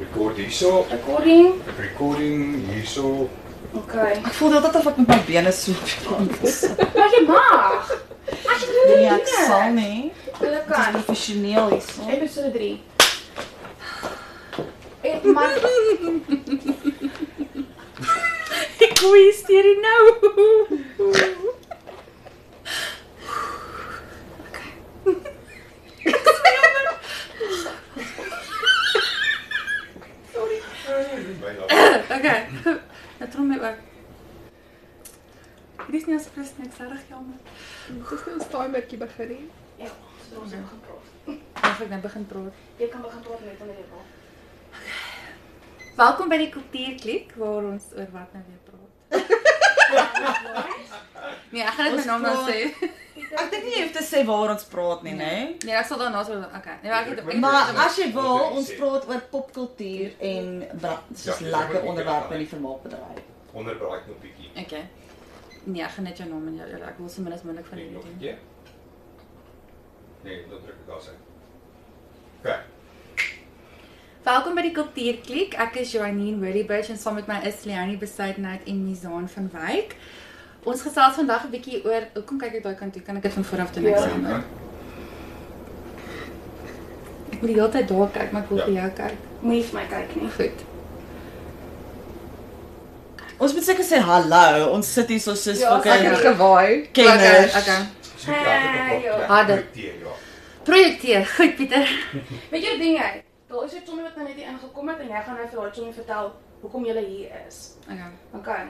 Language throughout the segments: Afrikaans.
Record hierso. Recording. Recording hierso. Okay. Ek voel dat of ek met my bene so op die bank is. Maar jy mag. As jy dit Nee, ek sal nie. Hulle Dit is kan. professioneel hierso. Episode 3. Maar ek wist hier nou. Okay. Dat trom my ook. Dit is nie as plus niks reg jammer. Dis nie ons timertjie begin nie. Ja, so ons begin praat. Of ek nou begin praat. Jy kan begin praat net wanneer jy wil. Welkom by die Kultuurklik waar ons oor wat nou weer praat. Nee, ek gaan dit my naam nou sê. Ek dink nie jy hoef te sê waar ons praat nie, né? Nee, ek sal daarna so okay. Nee, ek het Maar as jy wil, ons praat oor popkultuur en soos lekker onderwerpe in die vermaakbedryf. Onderbraai nog bietjie. Okay. Nee, ek gaan net jou naam en jou ek wil so min as moontlik van Nee, julle nog 'n doen. keer. Nee, dan druk ek daar sy. Okay. Welkom by die Kultuurklik. Ek is Joanine Willybridge en saam met my is Leonie Besuidenhout en Mizaan van Wyk. Ons gesels vandag 'n bietjie oor hoekom kyk ek daai kant toe? Kan ek dit van voor af doen ek saam? Ek moet die hele tyd daar kyk, maar ek wil vir jou kyk. Moenie vir my kyk nie. Goed. Ons moet seker sê hallo. Ons sit hier soos Ek fucking het gewaai. kenners. Okay. So ek het nog Harde. projekteer, ja. Projekteer. Goed, Pieter. Weet jy ding jy? Daar is 'n Tommy wat nou net hier ingekom het en jy gaan nou vir daai Tommy vertel hoekom jy hier is. Okay. Okay.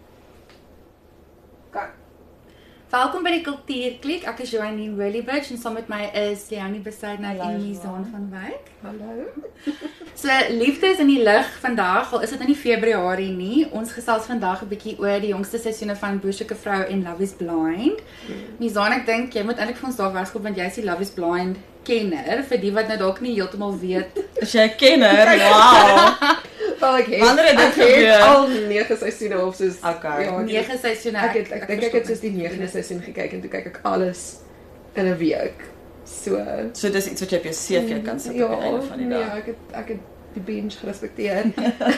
Welkom by die Kultuurklik. Ek is Joanine Willybridge en saam met my is Leonie Besuidenhout en Mizaan van Wyk. Hallo. So liefde is in die lug vandag, al is dit nou nie Februarie nie. Ons gesels vandag 'n bietjie oor die jongste seisoene van Boerseker Vrou en Love is Blind. Mizaan, ek dink jy moet eintlik vir ons daar wegkom want jy is die Love is Blind kenner vir die wat nou dalk nie heeltemal weet. Is jy 'n kenner? Wow. Wel ek het Wanneer het dit ek het gebeur? al 9 seisoene of soos Okay. ja, 9 seisoene. ek dink ek het soos die 9de seisoen gekyk en toe kyk ek alles in 'n week. So So dis iets wat jy op jou CV kan sit op die einde van die nee, dag. ek het die binge gerespekteer.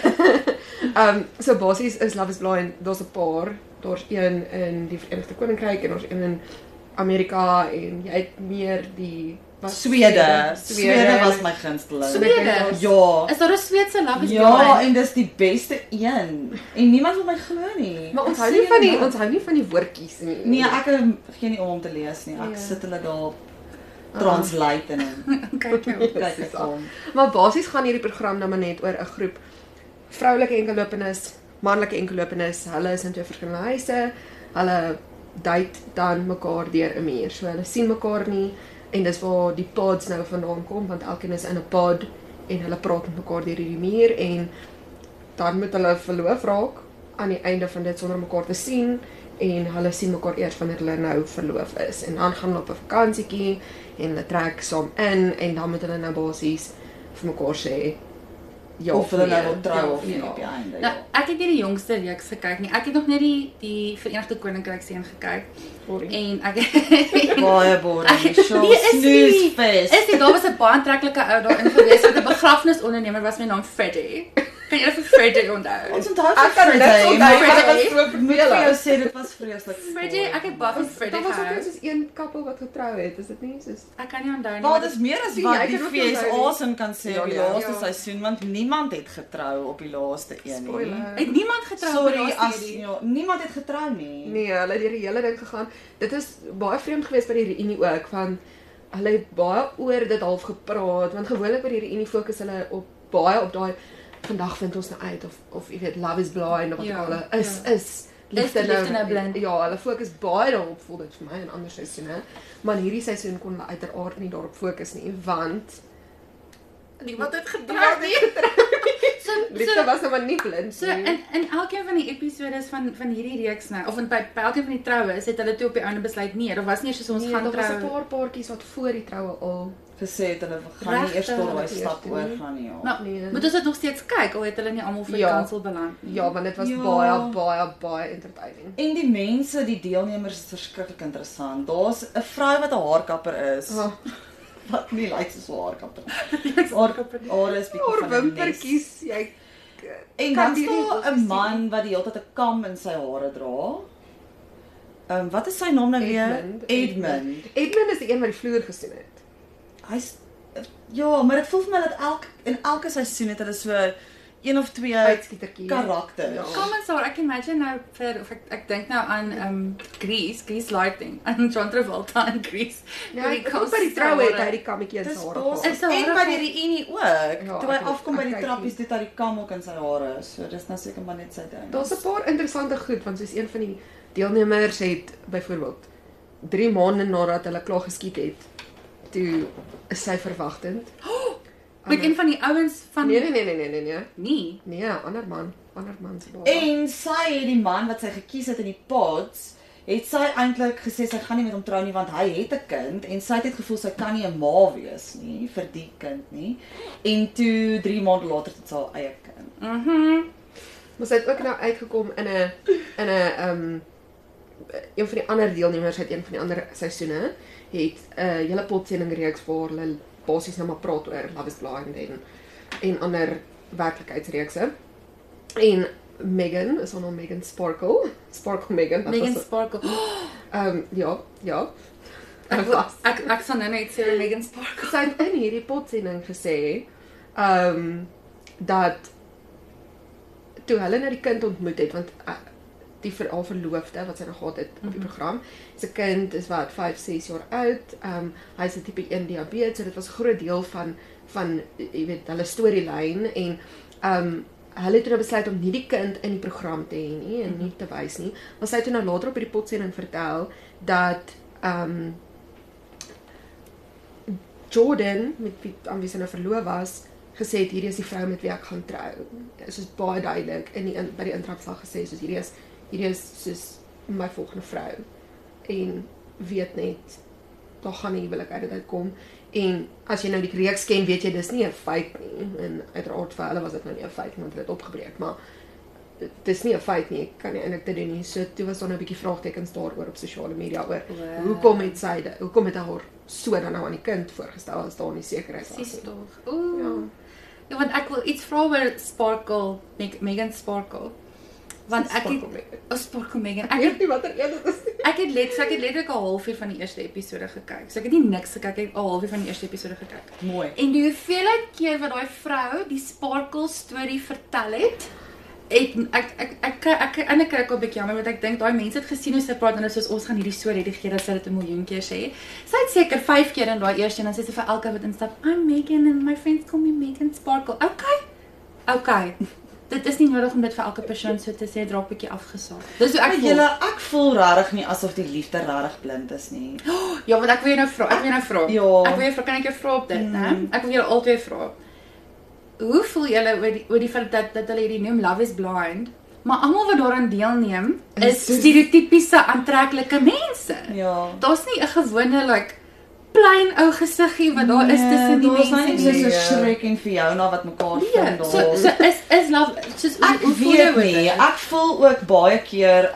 So basies is Love is Blind, daar's 'n paar. Daar's een in die Verenigde Koninkryk en daar's een in Amerika en jy het meer die Swede was my gunsteling. Swede? Ja. Is daar 'n Sweedse Love is Ja, Blind? en dis die beste een. En niemand wil my glo nie. Maar ons Ek hou sê nie van die julle ons hou nie van die woordjies nie. Nee, ek gee nie om te lees nie. Ek Ja. sit hulle daar translate en Kyk jou. kyk ek om. Maar basies gaan hierdie program nou maar net oor 'n groep vroulike enkellopenes, manlike enkellopenes. Hulle is in twee verskillende huise. Hulle date dan mekaar deur 'n muur. So hulle sien mekaar nie en dis waar die pods nou vandaan kom want elkeen is in 'n pod en hulle praat met mekaar deur hierdie muur en dan moet hulle verloof raak aan die einde van dit sonder mekaar te sien en hulle sien mekaar eers wanneer hulle nou verloof is en dan gaan hulle op 'n vakansietjie en hulle trek saam in en dan moet hulle nou basies vir mekaar sê ja Of hulle nou nee, wil trou ja of nie nee. op die einde. Nou, Ja. ek het nie die jongste reeks gekyk nie. Ek het nog net die Verenigde Koninkryk se een gekyk Sorry. en ek Baie boring. Nee, Show is nie. snoesfest. Is dit daar was 'n baie aantreklike ou daarin gewees met 'n begrafnisondernemer was my naam Freddie. Kan jy vir Freddie onthou? Ons onthou Ek kan niks onthou, maar maar dit was ek so moet vir jou vervelend. sê dit was vreeslik. Freddie, ek het baie van Freddie Daar was ook gehou. net soos een koppel wat getrou het, is dit nie? Soos Ek kan nie onthou nie. Maar maar dis meer as Sien, wat jy die kan ook nie onthou VSA's nie. in kan sê Ja, op die ja. laaste Ja. seisoen want niemand het getrou op die laaste een nie. spoiler. het niemand getrou Sorry op die as serie. ja, niemand het getrou nie. Nee, hulle het deur die hele ding gegaan. Dit is baie vreemd geweest by die reunie ook van hulle het baie oor dit half gepraat want gewoonlik by die reunie fokus hulle op baie op daai vandag vind ons nou uit of jy weet Love is Blind of wat Ja, ook al is ja. is die liefde nou blind? Ja, hulle fokus baie daarop voel dit vir my en ander seisoene. Maar in hierdie seisoen kon hulle uiteraard nie daarop fokus nie want Niemand het niemand getrou het nie. getrou. So Liefde was nou maar nie blind So nie. in elkeen van die episodes van hierdie reeks nou of by elkeen van die troue het hulle toe op die einde besluit nee, daar was nie eers so ons Nee, gaan daar was 'n trou. paar paartjies wat voor die troue al Gesê het hulle gaan nie eers Regtig? tot daai stap Eerste oor nie. gaan nie. Ja. Nou, Nee. moet ons dit nog steeds kyk of het hulle nie almal vir Ja. kansel beland nie? ja, want dit was Ja. baie entertaining. En die mense, die deelnemers is verskriklik interessant. Daar's 'n vrou wat 'n haarkapper is. Oh, wat nie lyk soos 'n haarkapper. Hare is bietjie Haar van 'n nes. wimpertjies, jy En kan dan die nie staan 'n man wat die hele tyd 'n kam in sy hare dra. Wat is sy naam nou weer? Edmund. Edmund is die een wat die vloer gesien het. Hy's ja, maar dit voel vir my dat in elke seisoen het hulle so een of twee Uitskietertjie. karakters. Ja. Comments daar, ek imagine nou of ek dink nou aan Grease Lightning, aan John Travolta en Grease. Ja, ek hoop by die troue het hy die kammetjie in sy Dis hare bos. Is gehad. sy En hare by die reunie ook. Ja, Toe hy ek- afkom by ek die kyk trappies, het hy die kam ook in sy hare. So dis nou seker maar net sy ding. Daar's 'n paar interessante goed, want soos een van die deelnemers het byvoorbeeld 3 maande nadat hulle klaar geskiet het, toe is sy verwagtend. Met een van die ouens van Nee. nie. Nee, ander man se baba. En sy het die man wat sy gekies het in die pods, het sy eintlik gesê sy gaan nie met hom trou nie want hy het 'n kind en sy het net gevoel sy kan nie 'n ma wees nie vir die kind nie. En toe 3 maande later het sy haar eie kind. Maar sy het ook nou uitgekom in 'n een van die ander deelnemers uit een van die ander seisoene het 'n hele potsending reeks waar hulle basies nou maar praat oor Love is Blind en ander werklikheidsreekse. En Megan, is haar naam Megan Sparkle Megan. wat Megan was- Sparkle. ja. Ek sal nou net sê Megan Sparkle. Sy het in hierdie potsending gesê dat toe hulle nou die kind ontmoet het, want die al verloofde wat sy nog gehad het op die program, sy kind is wat 5-6 jaar oud, hy's 'n tipe 1 diabetes, so dit was 'n groot deel van jy weet hulle storielyn en hulle het toe nou besluit om nie die kind in die program te hê nie en nie te wys nie. Maar sy het toe nou later op hierdie potsending vertel dat Jordan aan wie sy nou verloof was, gesê het hierdie is die vrou met wie ek gaan trou. Dit is baie duidelik by die intrapslag gesê soos hierdie is soos my volgende vrou. En weet net daar gaan 'n huwelik uit kom. En as jy nou die reeks ken, weet jy dis nie 'n feit nie. En uiteraard vir hulle was dit nou nie 'n feit nie want hulle het opgebreek, maar dis nie 'n feit nie. Ek kan nie eintlik dit doen nie. So toe was daar nou 'n bietjie vraagtekens daaroor op sosiale media oor hoekom het hy haar so dan nou aan die kind voorgestel as daar nie sekerheid was Sis nie. tog. Ooh. Ja, want ek wil iets vra oor Sparkle, Megan Sparkle. Want ek het Sparkle Megan. Ek weet nie watter een dit is nie. Ek het letterlik 'n halfuur van die eerste episode gekyk. So ek het nie niks gekyk, ek het 'n halfuur van die eerste episode gekyk. Mooi. En die hoeveelheid keer wat daai vrou die Sparkle storie vertel het, ek kry ook 'n bietjie jammer want ek dink daai mense het gesien hoe sy praat en soos ons gaan hierdie storie redigeer as sy dit 'n miljoen keer sê. Sy het seker 5 keer in daai eerste en dan sê sy vir elke wat instap, I'm Megan and my friends call me Megan Sparkle. Okay. Dit is nie nodig om dit vir elke persoon so te sê, draak 'n bietjie afgesaag. Dis hoe ek voel. Ek voel regtig nie asof die liefde regtig blind is nie. Ja, want ek wil jou nou vra. Ja. Ek wil jou vra, kan ek jou vra op dit, né? Ek wil julle albei vra. Hoe voel julle oor die feit dat hulle hierdie noem Love is Blind, maar almal wat daaraan deelneem is stereotypiese aantreklike mense. Ja. Daar's nie 'n gewone plain ou gesiggie wat daar is tussen die Daar's nou mense nie nie. soos 'n Shrek en Fiona wat mekaar Nee, vind daar. so is love soos Ek hoe voel weet jy oor nie. dit? Ek voel ook baie keer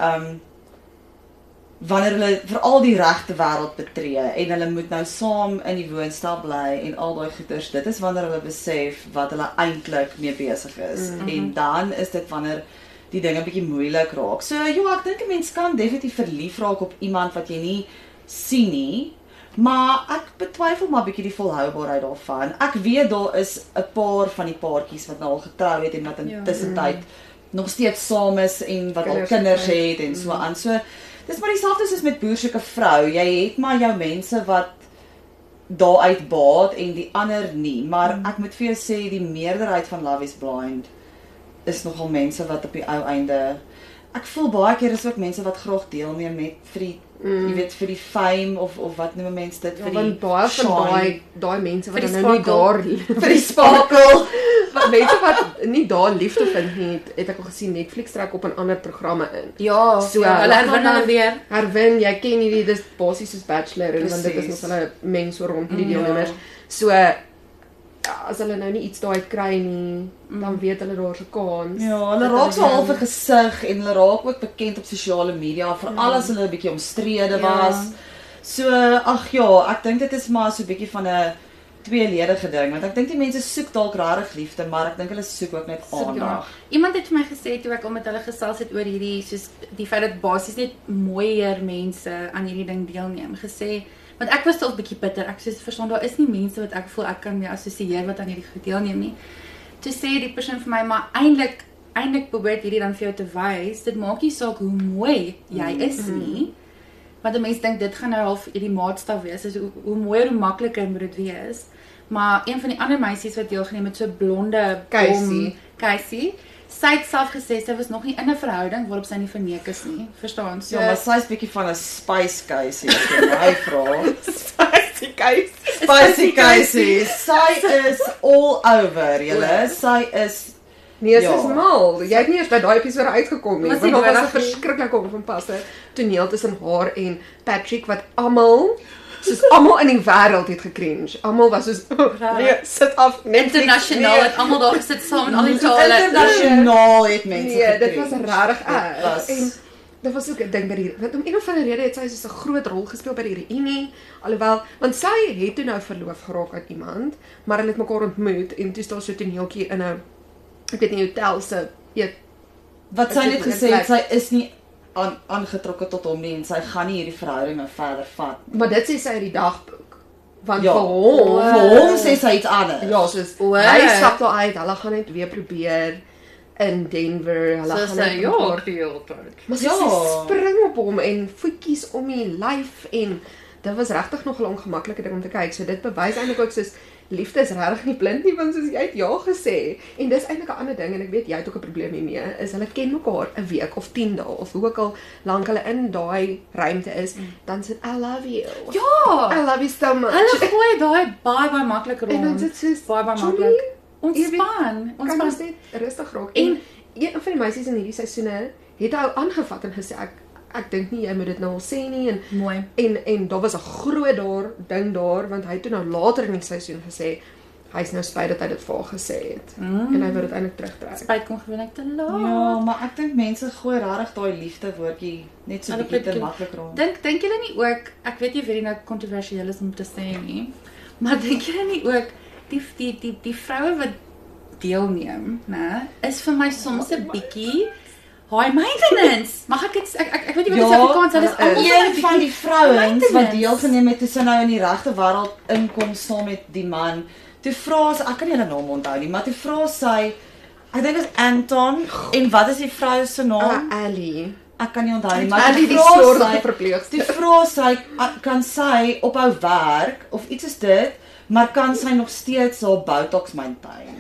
wanneer hulle veral die regte wêreld betree en hulle moet nou saam in die woonstel bly en al daai goeters, dit is wanneer hulle besef wat hulle eintlik mee besig is. En dan is dit wanneer die dinge bietjie moeilik raak. So ja, ek dink 'n mens kan definitief verlief raak op iemand wat jy nie sien nie. Maar ek betwyfel maar bietjie die volhoubaarheid daarvan. Ek weet daar is 'n paar van die paartjies wat nou al getrou het en wat intussen tyd nog steeds saam is en wat al kinders het en so aan. So dis maar dieselfde soos met boersoeke vrou. Jy het maar jou mense wat daaruit baat en die ander nie. Maar ek moet vir jou sê die meerderheid van Love is Blind is nogal mense wat op die ou einde. Ek voel baie keer is ook mense wat graag deelneem net vir die jy weet vir die fame of wat noem mense dit vir die Want baie van shine. daai mense wat Vir die dan nou nie daar vir die sparkle. mense wat nie daar liefde vind nie, het ek al gesien Netflix trek op 'n ander programme in. Ja, So, hulle hulle herwin gaan hulle weer. Herwin, jy ken hierdie dis basies soos Bachelor en want dit is Precies. nog hulle mens so rond hierdie Ja. deelnemers. So as hulle nou nie iets daai kry nie, dan weet hulle daar's 'n kans. Ja, hulle raak so half 'n gesig en hulle raak ook bekend op sosiale media veral as hulle 'n bietjie omstrede was. So ag ja, ek dink dit is maar so 'n bietjie van 'n tweeledige ding, want ek dink die mense soek dalk regtig liefde, maar ek dink hulle soek ook net aandag. Iemand het vir my gesê toe ek al met hulle gesels het oor hierdie soos die feit dat basies net mooier mense aan hierdie ding deelneem, gesê want ek was al 'n bietjie bitter. Ek sê verstaan daar is nie mense wat ek voel ek kan mee assosieer wat aan hierdie goed deelneem nie. Toe sê die persoon vir my maar eintlik probeer hierdie dan vir jou te wys, dit maak nie saak hoe mooi jy is nie. Want 'n mens dink dit gaan nou half hierdie maatstaf wees, dus hoe mooier hoe makliker moet dit wees. Maar een van die ander meisies wat deelgeneem het, so blonde Casey, sy het self gesê sy was nog nie in 'n verhouding waarop sy nie verneek is nie. Verstaan? So Ja, maar sy's bietjie van 'n spice case as jy my vra. Spicy Casey. Sy is all over, julle. Sy is Nee, Ja. is mal. Jy het nie eens by daai episode uitgekom nie. Was Want nie daar was 'n nodig nie. verskriklike ongepaste toneel tussen haar en Patrick wat almal in die wêreld het gecringe. Almal was soos nee, sit af Netflix. internasionaal het almal daar gesit saam in al die tale. internasionaal het mense Nee, dit gecringe. was regtig Dit erg. was- En dit was ook 'n ding by die want om een of ander rede het sy so 'n groot rol gespeel by die reunie. Alhoewel want sy het toe nou verloof geraak aan iemand, maar hulle het mekaar ontmoet en toe staan so 'n toneeltjie in 'n ek weet nie hotel se eet Wat sy Ek net het gesê het, plek. sy is nie aangetrokke tot hom nie en sy gaan nie hierdie verhouding nou verder vat nie. maar dit sê sy uit die dagboek. Want Ja, vir hom vir hom sê sy iets anders. ja, soos O. hy stap daar uit, hulle gaan net weer probeer in Denver. Hulle So gaan sê net ja, mekaar- die hele tyd. Maar Ja. sy spring op hom en voetjies om die lyf en dit was regtig nog 'n ongemaklike ding om te kyk. So dit bewys eintlik ook soos liefde is regtig nie blind nie, want soos jy het ja gesê. En dis eintlik 'n ander ding en ek weet jy het ook 'n probleem hiermee, is hulle ken mekaar 'n week of 10 dae of hoe ook al lank hulle in daai ruimte is, dan sê I love you. Ja. I love you so much. Hulle gooi daai baie maklik rond. En dan sit soos baie Johnny, maklik. jy weet, Ontspan. kan ons net rustig raak. En- En een van die meisies in hierdie seisoene het hy aangevat en gesê ek dink nie jy moet dit nou al sê nie Mooi. en daar was 'n groot ding daar want hy het toe nou later in die seisoen gesê hy's nou spyt dat hy dit vir haar gesê het en hy wil dit eintlik terugtrek. Spyt kom gewoonlik te laat. Ja, maar ek dink mense gooi regtig daai liefde woordjie net so Hulle bietjie te pluk- maklik rond. Dink julle nie ook, ek weet nie of hierdie nou kontroversieel is om te sê nie, maar dink julle nie ook die vroue wat deelneem, né, is vir my soms 'n bietjie high maintenance. Mag ek dit ek weet nie wat dit Afrikaans is. Dit is almal een van die vrouens wat maintenance. deelgeneem het toe sy nou in die regte wêreld inkom saam met die man. Toe vra sy, ek kan nie hulle naam onthou nie, maar toe vra sy, ek dink dit is Anton en wat is die vrou se naam? Ali. Ek kan nie onthou nie, maar Ali toe die vra slordige sy, verpleegster. toe vra sy, kan sy ophou werk of iets is dit, maar kan sy nog steeds haar Botox maintain?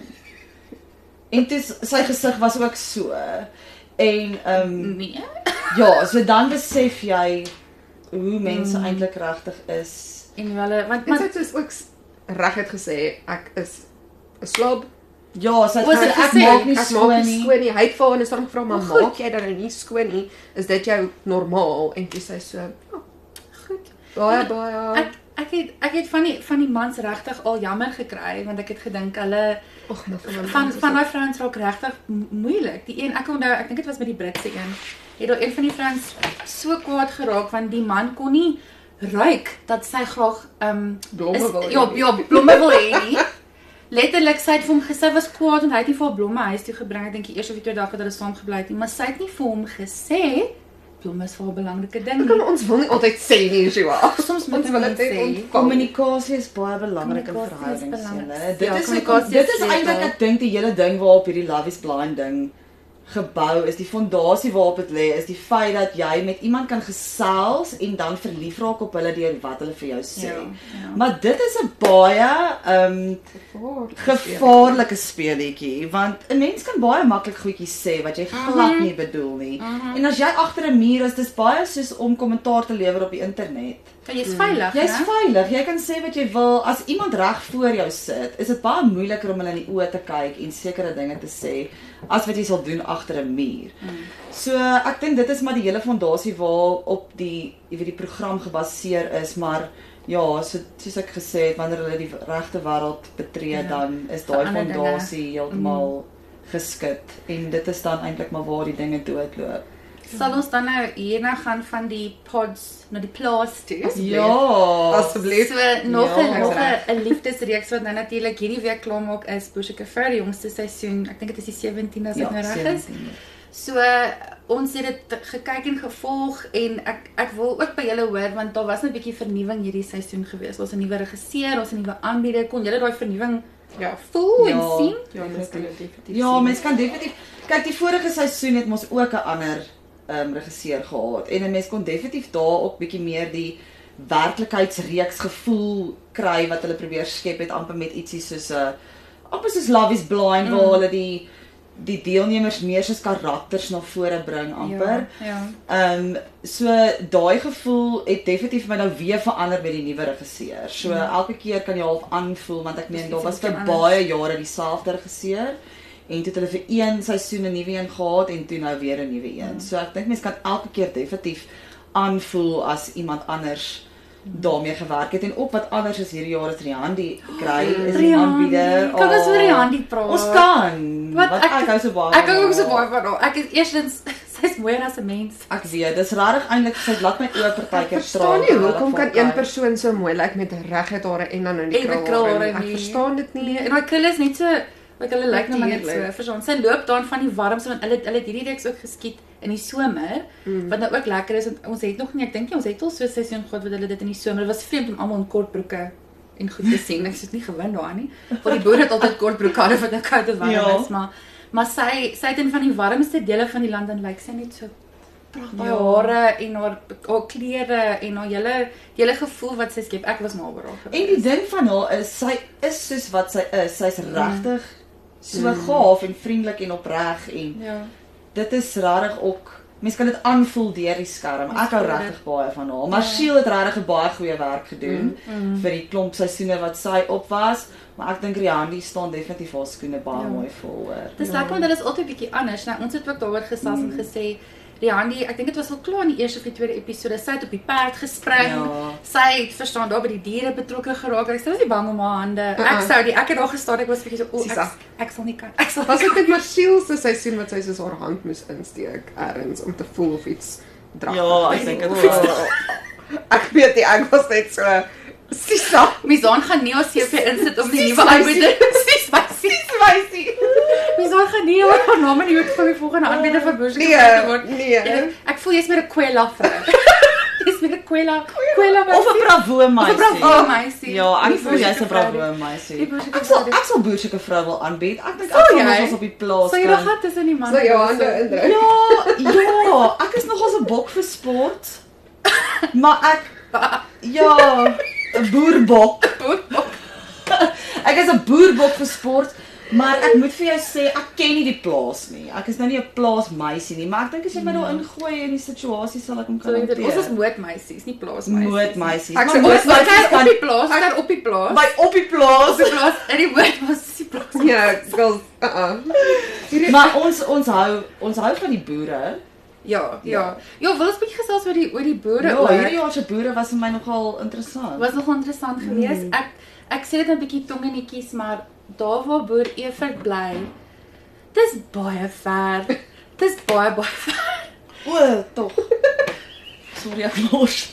En toe sy gesig was ook so. En Nee. ja, so dan besef jy hoe mense eintlik regtig is. En hulle want En sy het dus ook reguit gesê ek is 'n slob. Ja, sy het Was dit gesê ek gesê? maak nie Ek skoon maak nie nie. skoon nie. Hy het vir haar en sy het gevra maar goed. maak jy dan nou nie skoon nie? Is dit jou normaal? En toe sy so goed. baie Ek het van die mans regtig al jammer gekry want ek het gedink hulle Och, maar van daai vrouens raak regtig moeilik. Die een ek onthou, ek dink dit was met die Britse een. Het daar een van die vrouens so kwaad geraak want die man kon nie ruik dat sy graag Blomme wil hê. ja, blomme wil hê nie. Letterlik sy het vir hom gesê was kwaad want hy het nie vir haar blomme huis toe gebring. Ek dink die eerste of die tweede dag het hulle saam gebly het nie, maar sy het nie vir hom gesê blomme is vir haar 'n belangrike ding Kan nie. ons wil nie altyd sê nie, Joa. Soms moet Ons wil mense dit sê. ontvang. Kommunikasie is baie belangrik in Kommunikasie is verhoudings. belangrik. Julle. Ja, Dit is kommunikasie dit is is eintlik sleutel. ek dink die hele ding waarop hierdie Love is Blind ding gebou is, die fondasie waarop dit lê, is die feit dat jy met iemand kan gesels en dan verlief raak op hulle deur wat hulle vir jou sê. Ja. Maar dit is 'n baie gevaarlike speelietjie want 'n mens kan baie maklik goedjies sê wat jy glad nie bedoel nie. En as jy agter 'n muur is, dis baie soos om kommentaar te lewer op die internet. Jy's veilig, Jy's né? veilig, jy kan sê wat jy wil. As iemand reg voor jou sit, is dit baie moeiliker om hulle in die oë te kyk en sekere dinge te sê as wat jy sal doen agter 'n muur. So ek dink dit is maar die hele fondasie waarop die program gebaseer is, maar ja, soos ek gesê het, wanneer hulle die regte wêreld betree, dan is daai Verander fondasie heeltemal geskit en dit is dan eintlik maar waar die dinge doodloop. Sal ons dan nou hierna gaan van die pods na die plaas toe? Ja. Asseblief. So nog 'n Ja. nog 'n liefdesreeks wat nou natuurlik hierdie week klaarmaak is Bushika Vrou, die jongste seisoen. Ek dink dit is die 17de as ek nou reg is. 17. So ons het dit gekyk en gevolg en ek wil ook by julle hoor want daar was 'n bietjie vernuwing hierdie seisoen gewees. Ons 'n nuwe regisseur, ons 'n nuwe aanbieder. Kon julle daai vernuwing voel en Ja. sien? Ja, mens kan dit definitief Ja, sien. mens kan definitief kyk, die vorige seisoen het mos ook 'n ander regisseur gehad en 'n mens kon definitief daar ook bietjie meer die werklikheidsreeks gevoel kry wat hulle probeer skep het amper met ietsie soos 'n amper soos Love is Blind waar hulle die deelnemers meer soos karakters na vore bring amper. Ja. So daai gevoel het definitief vir my nou weer verander met die nuwe regisseur. So elke keer kan jy half aanvoel want ek meen daar was vir baie jare dieselfde regisseur en toe het hulle vir een seisoen 'n nuwe een gehad en toe nou weer 'n nuwe een. So ek dink mense kan elke keer definitief aanvoel as iemand anders daarmee gewerk het en ook wat anders is hierdie jaar is Riandi kry is die aanbieder. Kan ons oor Riandi praat? Ons kan. Wat Want ek hou so baie. Ek hou van ook so haar. baie van haar. Ek is eerstens sy's mooier as 'n mens. Ek weet, dis regtig eintlik sy laat my oë partykeer Verstaan nie hoekom kan een persoon so mooi lyk met reguit hare en dan in die En die krulhare. krulhare Ek nie. verstaan dit nie. En daai krul is net so hulle lyk nou maar net so. Natuurlijk. Verstaan. Sy loop dan van die warmste want hulle het hierdie reeks ook geskiet in die somer wat nou ook lekker is want ons het nog nie ek dink nie ons het al so 'n seisoen gehad wat hulle dit in die somer. Dit was vreemd om almal in kortbroeke en goed te sien. Ek het nie gewend daaraan nie. Want die boere het altyd kortbroeke aan wat nou koude warm Ja. is, maar sy het in van die warmste dele van die land en lyk sy net so pragtige Ja. hare en haar klere en haar hele gevoel wat sy skep. Ek was mal oor haar. En die ding van haar is sy is soos wat sy is. Sy's regtig so gaaf en vriendelik en opreg en Ja. dit is regtig ook mens kan dit aanvoel deur die skerm. Ek hou regtig baie van haar. Maar Ja. Shield het regtig 'n baie goeie werk gedoen vir die klomp seisoene wat sy op was, maar ek dink Riandi staan definitief haar skoene baie mooi vol hoor. Dis lekker want hulle is altyd bietjie anders. Nou ons het ook daaroor gesels en gesê Riandi, ek dink dit was al klaar in die eerste of die tweede episode. Sy het op die perd gespring. Ja. Sy het verstaan daar by die diere betrokke geraak. Sy was nie bang om haar hande. Ek het daar gestaan. Ek was bietjie so, ek sal nie kan. Ek sal Was dit met Marcel se seisoen wat sy soos haar hand moes insteek ergens om te voel of iets dragtig Ja, is? ek dink dit Ek weet nie, ek was net so Sisa. Mizaan gaan nie ons CV insit om die Sis nuwe wysie. aanbieder. Sis wysie. Mizaan gaan nie oor haar naam in die hoed van die volgende aanbieder van Bushika te word. Nee. Ek voel jy's meer 'n Kwela vrou. Jy's meer 'n Kwela of 'n bravo meisie. bravo meisie. Ja, Die ek voel jy's 'n Bushika vrou bravo die- meisie. die Bushika Ek sal vrou die- Bushika vrou wil aanbied. Ek dink Sal ek jy? gaan ons op die plaas. Sal jy kan- nog gaan tussen die manne? Sal jou hande indruk. Ja, ek is nogals 'n bok vir sport. Maar ek ja, 'n boerbok. Ek is 'n boerbok vir sport, maar ek moet vir jou sê ek ken nie die plaas nie. Ek is nou nie 'n plaasmeisie nie, maar ek dink as jy my daar ingooi in die situasie sal ek hom kan Ons is hanteer. mootmeisies, nie plaasmeisies. Mootmeisies. Ek Maar sê mootmeisies Ons kan op die plaas, ons kan op die plaas. by op die plaas. Op die plaas, in die woord was die plaas. Ja, girls. Maar ons hou van die boere. Ja. Ja, wil ons bietjie gesels oor die boere Ja, ook? hierdie jaar se boere was vir my nogal interessant. Was nog interessant geweest. Ek sê dit 'n bietjie tongenetjies, maar daar waar boer Evert bly, dis baie ver. Dis baie ver. O, tog. Sorry ek mors.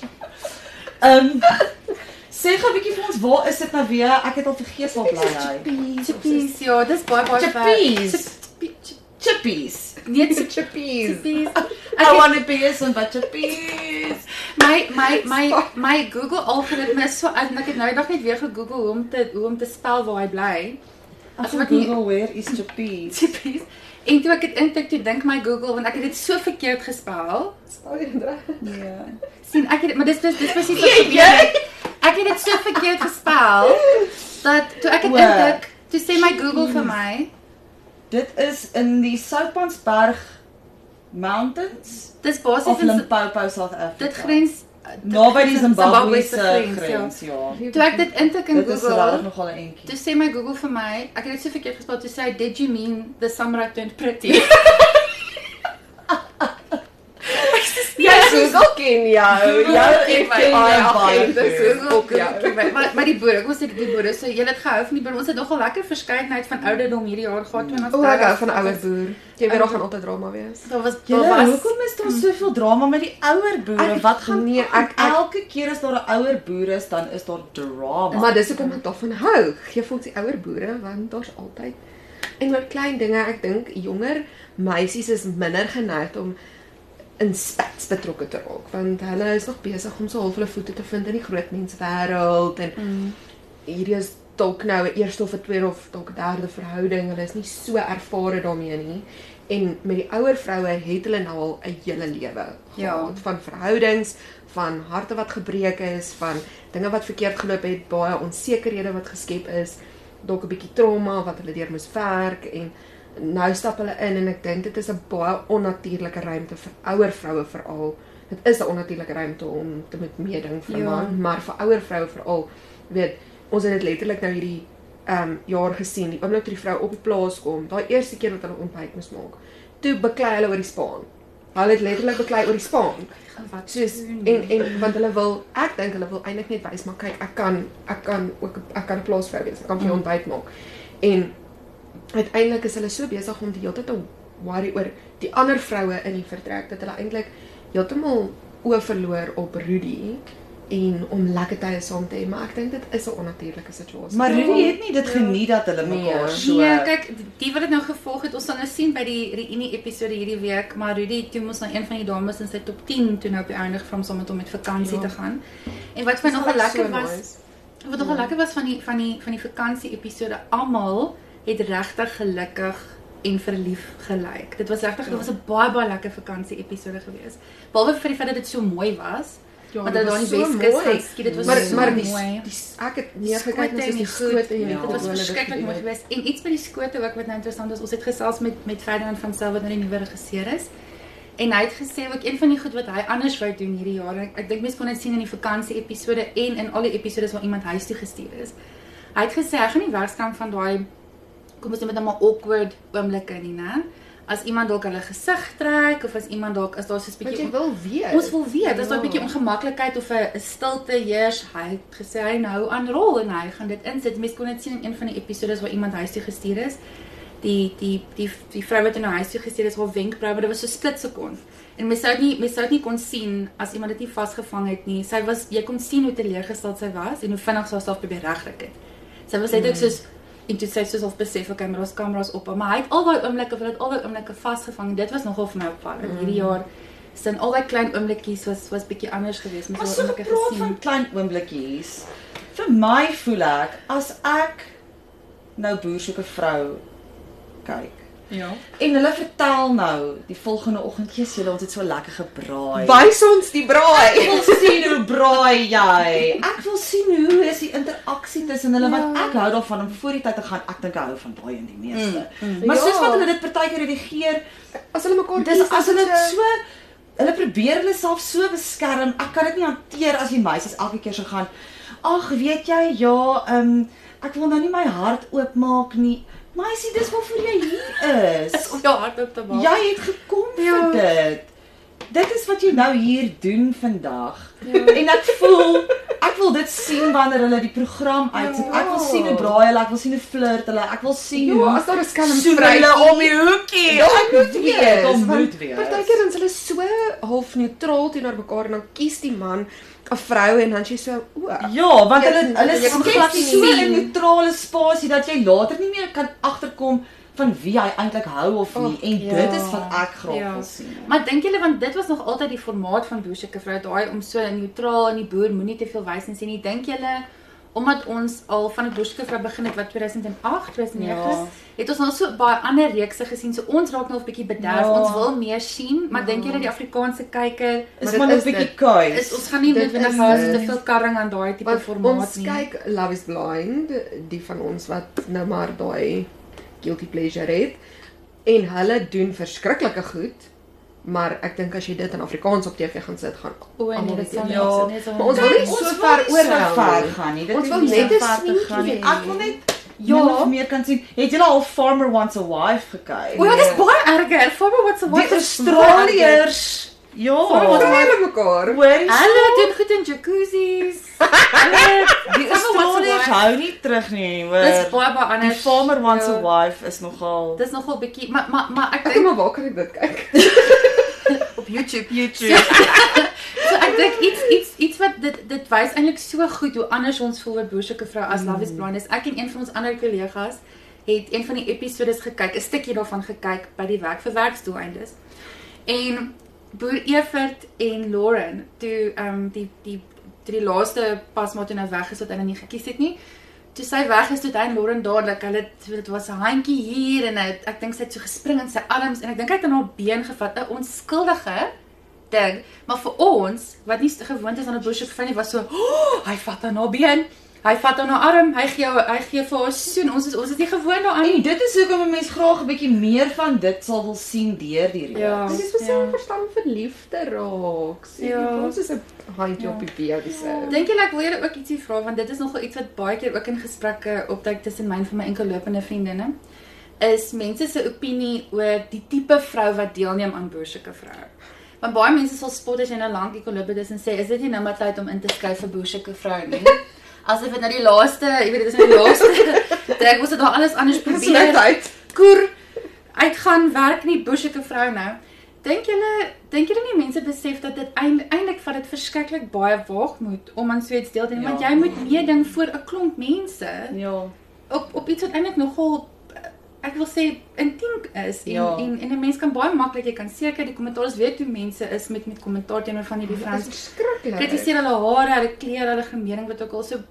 Sê gou 'n bietjie vir ons, waar is dit nou weer? Ek het al vergeet waar bly hy. Chippies, ja, dis baie ver. Chippies. Chippies. Chippies. Nee, Chippies. chippies. I want to be some chippies. My Google algoritme is so uit en ek het nou die dag net weer gegoogel hoe om te spel waar hy bly. As Asof ek ek nie Google where is chippies. chippies. En toe ek dit intik, toe dink my Google want ek het dit so verkeerd gespel. Nee. Sien, maar dis presies wat Weet gebeur het. Ek het dit so verkeerd gespel dat toe ek dit O, intik, toe sê my Google vir my, Dit is in die Soutpansberg Mountains dis basies of in Limpopo, South Africa. dit grens naby die Zimbabwe se grens, grens, ja. Toe ek dit intik in Dit is regtig Google, nogal 'n entjie. toe sê my Google vir my, ek het dit so verkeerd gespel, toe sê hy, did you mean the summer I turned pretty? Jy Google ken jou. Jou FBI agent is op jou. Maar die boere, ek was die boere, so jy het gehou van die boere. Ons het nogal lekker verskeidenheid van ouderdom hierdie jaar gehad. Ek hou van ouer boer. Jy weet daar gaan altyd drama wees. Daar was Hoekom is daar soveel drama met die ouer boere? Wat gaan nee, ek elke keer as daar 'n ouer boer is, dan is daar drama. Maar dis hoekom ek daarvan hou. Gee vir ons die ouer boere want daar's altyd en oor klein dinge, ek dink jonger meisies is minder geneig om in spats betrokke te raak want hulle is nog besig om so half hulle voete te vind in die groot menswêreld en hierdie is dalk nou 'n eerste of 'n tweede of dalk 'n derde verhouding. Hulle is nie so ervare daarmee nie. En met die ouer vroue het hulle nou al 'n hele lewe gehad van verhoudings, van harte wat gebreek is, van dinge wat verkeerd geloop het, baie onsekerhede wat geskep is, dalk 'n bietjie trauma wat hulle deur moes werk en nou stap hulle in en ek dink dit is 'n baie onnatuurlike ruimte vir ouer vroue veral. Dit is 'n onnatuurlike ruimte om te moet meeding vir 'n man, maar vir ouer vroue veral, weet, ons het dit letterlik nou hierdie jaar gesien, die oomblik toe die vrou op die plaas kom, daai eerste keer wat hulle ontbyt moes maak, toe beklei hulle oor die spaan. Hulle het letterlik beklei oor die spaan. Soos en want hulle wil, ek dink hulle wil eintlik net wys maar kyk, ek kan 'n plaasvrou wees. Ek kan vir jou ontbyt maak. En uiteindelik is hulle so besig om die hele tyd te worry oor die ander vroue in die vertrek dat hulle eintlik heeltemal oë verloor op Rudy en om lekker tye saam te hê, maar ek dink dit is 'n onnatuurlike situasie. Maar Rudy het nie dit geniet dat hulle mekaar so. Nee, kyk, die wat dit nou gevolg het, ons sal nou sien by die reunie episode hierdie week, maar Rudy toe moes nou een van die dames in sy top 10 toe nou op die einde gevra om saam met hom met vakansie te gaan. En wat vir nogal lekker was, wat nogal lekker was van die vakansie episode, almal het regtig gelukkig en verlief gelyk. Dit was regtig, dit was 'n baie lekker vakansie episode geweest. Behalwe vir die feit dat dit so mooi was. Ja, want dit daar in die Weskus gaan skiet, dit was maar so mooi. Ek het neergekyk na die skote en dit was verskriklik mooi geweest. En iets by die skote ook wat nou interessant is, ons het gesels met Ferdinand van Sail wat nou die nuwe regisseur is. En hy het gesê ook een van die goed wat hy anders wou doen hierdie jaar. Ek dink mense kon dit sien in die vakansie episode en in al die episodes waar iemand huis toe gestuur is. Hy het gesê hy gaan nie wegskram van daai kom ons net met 'n awkward oomblikke nie, né? As iemand dalk hulle gesig trek of as iemand dalk is daar so 'n bietjie jy wil weet. Ons wil weet, as daar 'n bietjie ongemaklikheid of 'n stilte heers. Hy het gesê hy nou aan rol en hy gaan dit insit. Mense kon dit sien in een van die episodes waar iemand huis toe gestuur is. Die vrou wat in haar huis toe gestuur is, haar wenkbrauwe, dit was so splitsekond. En mens sou dit nie kon sien as iemand dit nie vasgevang het nie. Jy kon sien hoe teleurgesteld sy was en hoe vinnig sy haarself probeer regkry het. Sy was net soos en toe sê sy soos besef okay, maar daar's kameras op, maar hy het al daai oomblikke vasgevang. Dit was nogal vir my opvallend. Hierdie jaar sin al daai klein oomblikkies was bietjie anders geweest met so oomblikke gesien. Van klein oomblikkies. Vir my voel ek as ek nou Boer soek 'n vrou kyk. Ja. En hulle vertel nou die volgende oggend, julle ons het so lekker gebraai. Wys ons die braai. Ek wil sien hoe braai jy. Ek wil sien hoe is die interaksie tussen hulle want ek hou daarvan om voor die tyd te gaan. Ek dink ek hou van braai in die meeste. Maar soos wat hulle dit partykeer redigeer, as hulle mekaar dis as hulle so hulle probeer hulle self so beskerm. Ek kan dit nie hanteer as die meisies elke keer so gaan. Ag, weet jy, ja, ek wil nou nie my hart oopmaak nie. Meisie, dis waarvoor jy hier is. Om jou hart op te maak. Jy het gekom vir dit. Dit is wat jy nou hier doen vandag. En ek wil dit sien wanneer hulle die program uitsit. Ek wil sien hoe braai hulle, ek wil sien hoe flirt hulle, ek wil sien hoe as daar 'n skelm hulle om die hoekie. Ja, ek moet wees. Partykeer is hulle so half neutraal teenoor mekaar en dan kies die man 'n vrou en dan sy so ja, want hulle skep so 'n neutrale spasie dat jy later nie meer kan agterkom van wie hy eintlik hou of nie en dit is wat ek graag wil sien. Maar dink julle want dit was nog altyd die formaat van Boer soek 'n vrou, daai om so neutraal en die boer moenie te veel wys en sê nie. Dink julle omdat ons al van die Boer soek 'n vrou begin het wat 2008, 2009 het ons nou so baie ander reekse gesien. So ons raak nou 'n bietjie bederf. Ons wil meer sien, maar dink julle die Afrikaanse kyker is maar 'n bietjie kuis. Ons gaan nie noodwendig hou as te veel karring aan daai tipe formaat nie. Ons kyk Love is Blind, die van ons wat nou maar daai guilty pleasure het en hulle doen verskriklike goed, maar ek dink as jy dit in Afrikaans op TV gaan sit gaan almal dit sal maar ons wil nie so ver oor gaan nie. Ons wil net ek wil net nog meer kan sien. Het julle al Farmer Wants a Wife gekyk? O ja, dis baie erger. Farmer Wants a Wife. Die Australiërs Ja, Vra hulle mekaar. hoorie Hulle doen goed in jacuzzis. Hulle die Australiërs hou nie terug nie, hoor. Dis baie Die anders. Farmer Wants a Ja. Wife is nogal Dis nogal bietjie, maar ek Ek dink maar waar kan ek dit kyk? op YouTube. YouTube. So ek dink iets wat dit wys eintlik so goed hoe anders ons voel oor Boersoeke vrou as Love is Blind is. Ek en een van ons ander kollegas het een van die episodes gekyk, 'n stukkie daarvan gekyk by die werk vir werksdoeleindes. En Boer Evert en Lauren, toe die laaste pasmaat toe nou weg is wat hulle nie gekies het nie. Toe sy weg is, toe hy en Lauren dadelik, dit was 'n handjie hier en ek dink sy het so gespring in sy arms en ek dink hy het aan haar been gevat, 'n onskuldige ding, maar vir ons wat nie gewoond is aan 'n Boersoeke vrou nie, was so, oh, hy vat aan haar been, hy vat aan haar arm, hy gee vir haar 'n soen. Ons is nie gewoond daaraan En nie. dit is hoekom 'n mens graag 'n bietjie meer van dit sal wil sien deur die reeks. Ja. Dit is vir verstaan vir liefde raak. Ja. Ons is 'n handjie op die been so. Dink jy ek wil julle ook ietsie vra want dit is nogal iets wat baie keer ook in gesprekke opduik tussen my en van my enkellopende vriendinne is mense se opinie oor die tipe vrou wat deelneem aan Boersoeke vrou. Want baie mense sal spot as jy nou lank ekoloop is en sê is dit nie nou maar tyd om in te skryf vir Boersoeke vrou nie. Asof dit nou die laaste, jy weet dit is nou die laaste trek ons het daar alles anders probeer. Uit. Koer uitgaan werk nie Boersoeke vrou nou. Dink julle nie mense besef dat dit eintlik vat dit verskriklik baie waagmoed om aan so iets deel te neem, want jy moet meeding voor 'n klomp mense Ja. op iets wat eintlik nogal ek wil sê intiem is en 'n mens kan baie maklik, jy kan seker die kommentaars weet hoe mense is met kommentaar teenoor van hierdie Dit vrouens. is verskriklik. Kritiseer hulle hare, hulle klere, hulle gemering wat ook al so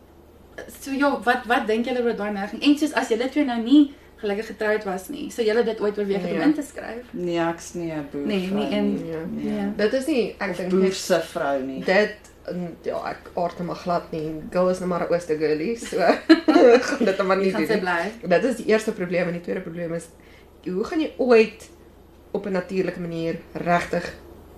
ja, wat dink julle oor daai neiging? En soos as julle twee nou nie gelukkig getroud was nie, so julle dit ooit oorweeg om in te skryf? Nee, ek's nie 'n boer. Nee, nie in Ja. nee. Dit is nie, ek dink boer net se vrou nie. dit ja, ek aard hom maar glad nie. Girl is nou maar 'n ooste girlie, so gaan dit maar nie Gaan sy doen. bly. Dit is die eerste probleem en die tweede probleem is hoe gaan jy ooit op 'n natuurlike manier regtig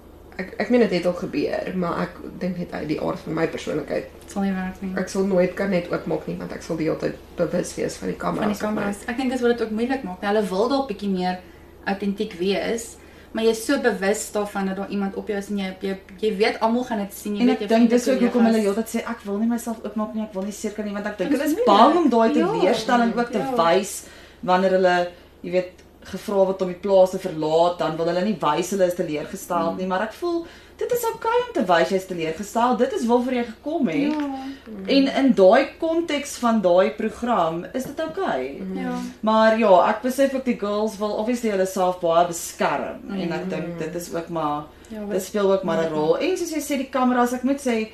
ek meen dit het al gebeur, maar ek dink net uit die aard van my persoonlikheid. Dit sal nie werk nie. Ek sal nooit kan net oopmaak nie want ek sal die hele tyd bewus wees van die Van kameras. die kameras. Ek dink dis wat dit ook moeilik maak. Nou, hulle wil dalk bietjie meer autentiek wees, maar jy is so bewus daarvan dat daar iemand op jou is en jy weet almal gaan dit sien. Jy En weet ek jou dink dis ook hoekom hulle kollegas. heeltyd sê ek wil nie myself oopmaak nie, ek wil nie seker nie want ek dink Dit hulle is is bang moeilik. om daai Ja. teleurstelling ook te Ja. wys wanneer hulle, jy weet, gevra word om die plaas te verlaat, dan wil hulle nie wys hulle is teleurgestel nie, maar ek voel dit is oukei om te wys jy is teleurgestel. Dit is waarvoor jy gekom het. Ja. En in daai konteks van daai program is dit oukei. Ja. Maar ja, ek besef ook die girls wil obviously hulle self baie beskerm en ek dink dit is ook maar Ja, dit speel ook maar 'n rol. En soos jy sê die kameras, ek moet sê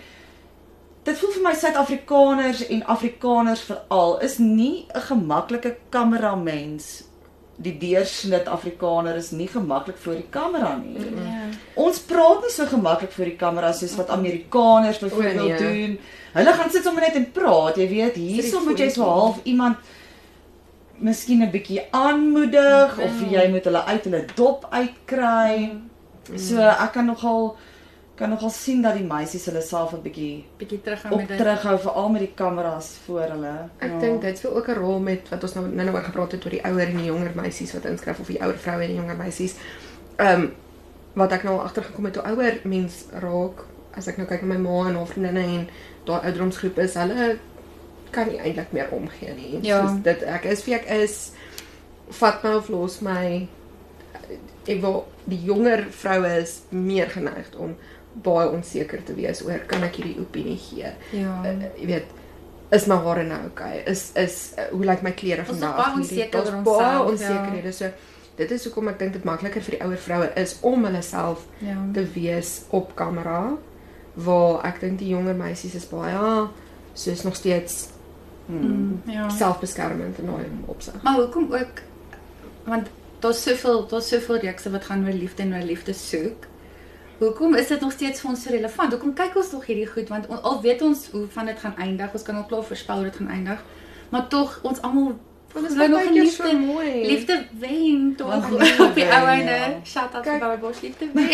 dit voel vir my Suid-Afrikaners en Afrikaners veral is nie 'n gemaklike kameramens. Die deursnit Afrikaner is nie gemaklik voor die kamera nie. Ja. Ons praat nie so gemaklik voor die kamera soos wat Amerikaners byvoorbeeld doen. Hulle gaan sit sommer net en praat, jy weet, hierso moet jy so half iemand miskien 'n bietjie aanmoedig of jy moet hulle uit hulle dop uitkry. So ek kan nogal sien dat die meisies hulle self 'n bietjie Bietjie teruggaan op met dit. terughou veral met die kameras voor hulle. Ek dink dit speel ook 'n rol met wat ons nou oor gepraat het oor die ouer en die jonger meisies wat inskryf of die ouer vroue en die jonger meisies. Wat ek nou agtergekom het hoe ouer mens raak, as ek nou kyk na my ma en haar vriendinne en daai ouderdomsgroep is, hulle kan nie eintlik meer omgee nie. Ja. Soos dit ek is wie ek is, vat my of los my. Ek wil die jonger vroue is meer geneig om baie onseker te wees oor kan ek hierdie opinie gee. Ja. Jy weet, is my hare nou okay? Is hoe lyk my klere Ons is vandag? baie onseker Daar's oor baie onsself, onsekerhede. So dit is hoekom ek dink dit makliker vir die ouer vroue is om hulle self Ja. te wees op kamera, waar ek dink die jonger meisies is baie soos nog steeds Ja. selfbeskermend in daai opsig. Maar hoekom ook want daar's soveel reekse wat gaan oor liefde en oor liefde soek. Hoekom is dit nog steeds vir ons so relevant? Hoekom kyk ons nog hierdie goed? Want al weet ons hoe van dit gaan eindig, ons kan al klaar voorspel hoe dit gaan eindig. Maar tog ons almal Want dit is glo nog baie in keer liefde. so mooi. Liefde wen tog Want liefde op die wen, ou einde. ja. Shout out Kyk. vir Barbos liefde wen.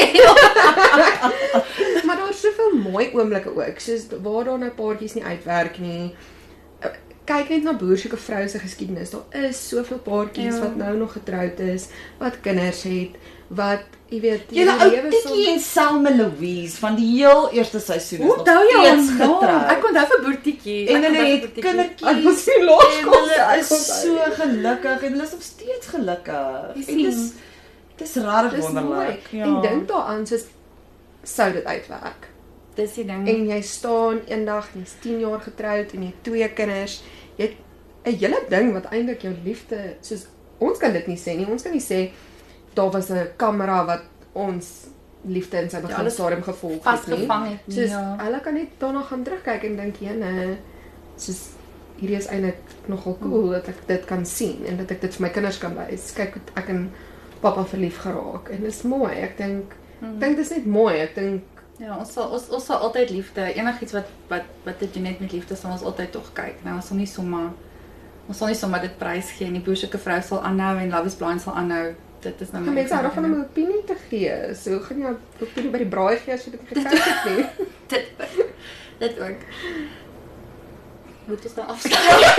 Maar daar's soveel mooi oomblikke ook, soos waar daar nou paartjies nie uitwerk nie. kyk net na boersoeke vrou se geskiedenis. Daar is soveel paartjies wat nou nog getroud is, wat kinders het, wat jy weet, Julle ou Tikkie en Selma Louise van die heel eerste seisoen is nog Onthou jy steeds hom naam? getroud. Ek onthou vir Boertjie. En Ek hulle onthou het vir Boertjie. kindertjies Ek was nie en laerskool, hulle is ek so gelukkig en hulle is nog steeds gelukkig. Jy En dis rarig Dis mooi. wonderlik. En dink daaraan soos sou dit uitwerk. Dis die ding. En jy staan eendag, jy's 10 jaar getroud en jy het 2 kinders. Jy het 'n hele ding wat eintlik jou liefde, soos ons kan dit nie sê nie. Ons kan nie sê daar was 'n kamera wat ons liefde in sy beginstadium gevolg het nie. Vasgevang het nie. Soos Ja. hulle kan net daarna gaan terugkyk en dink, "Jene, soos hierdie is eintlik nogal cool dat ek dit kan sien en dat ek dit vir my kinders kan wys. Kyk hoe ek en pappa verlief geraak." En dis mooi. Ek dink dis net mooi. Ek dink Ja, ons sal altyd liefde, enigiets wat te doen het met liefde sal ons altyd tog kyk. Nou ons sal nie sommer dit prys gee nie. Boersoeke vrou sal aanhou en Love is Blind sal aanhou. Dit is nou gaan mense daarvan om 'n opinie te gee. So gaan jy 'n opinie by die braai gee as jy dit nie gekyk het nie. dit ook. Moet ons nou afsluit?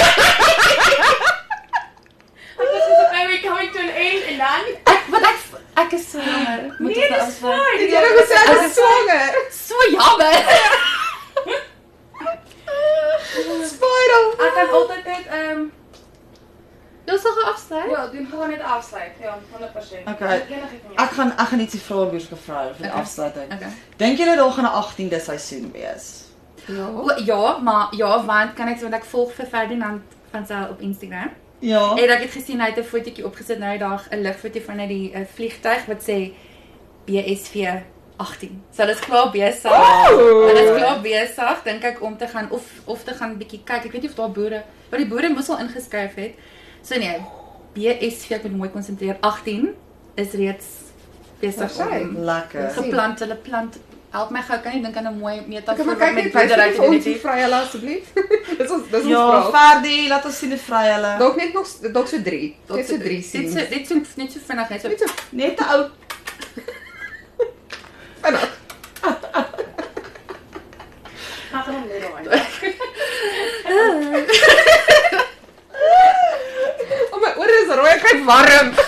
Ek was soos okay, we're coming to an end en dan Ek is so jammer. Moet Nee, ons nou dis afsluit? fine. Jy het gesê ek is swanger. So jammer. Spiral. ek kan altyd net Ons sal gaan afsluit. ja, doen gewoon net afsluit. Ja, 100%. Okay. Enigiets Ek gaan ietsie vra oor Boersoeke vrou vir die Okay. afsluiting. Okay. Dink julle daar gaan 'n 18de seisoen wees? Ja, maar want kan ek sê want ek volg vir Ferdinand van sy op Instagram. Ja. En ek het gesien hy het 'n fotootjie opgesit nou die dag, 'n ligfoto van uit die vliegtuig wat sê BSV 18. So hulle is klaar besig. Hulle is klaar besig, dink ek om te gaan of te gaan bietjie kyk. Ek weet nie of daar boere, maar die boere moes al ingeskryf het. So nee, BSV ek moet mooi konsentreer. 18 is reeds besig om Lekker. geplant. Hulle plant. Help my gou, kan jy dink aan 'n mooi metafoor Ek maar kyk net boerdery vir ons hoe vry hulle asseblief. Dis ons Ja, vraag. Ferdi, laat ons sien hoe vry hulle. Dalk net nog dalk so 3. Net so 3 sien. Dit net so vinnig net so. Net so Net 'n ou vinnig. Ek gaan hom net daai. Oh my ore is rooi, ek kry warm.